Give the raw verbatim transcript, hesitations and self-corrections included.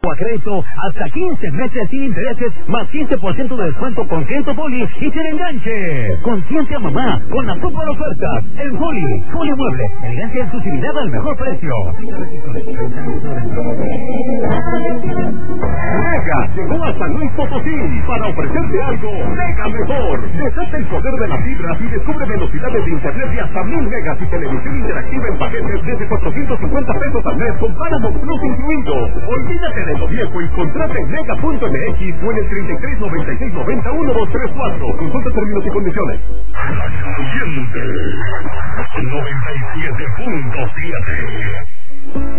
a crédito hasta quince meses sin intereses más quince por ciento de descuento con crédito Poli y sin enganche. Consiente a mamá con las super ofertas. El Poli, Poli Mueble, elegancia y exclusividad al mejor precio. Mega llegó a San Luis Potosí para ofrecerte algo mega mejor. Desata el poder de las fibras y descubre velocidades de internet de hasta mil megas y televisión interactiva en paquetes desde cuatrocientos cincuenta pesos al mes con Paramount Plus incluido. Olvídate de lo viejo y contrata en mega punto m x o en el treinta y tres noventa y seis noventa uno dos tres cuatro. Consulta términos y condiciones. Caliente noventa y siete punto siete.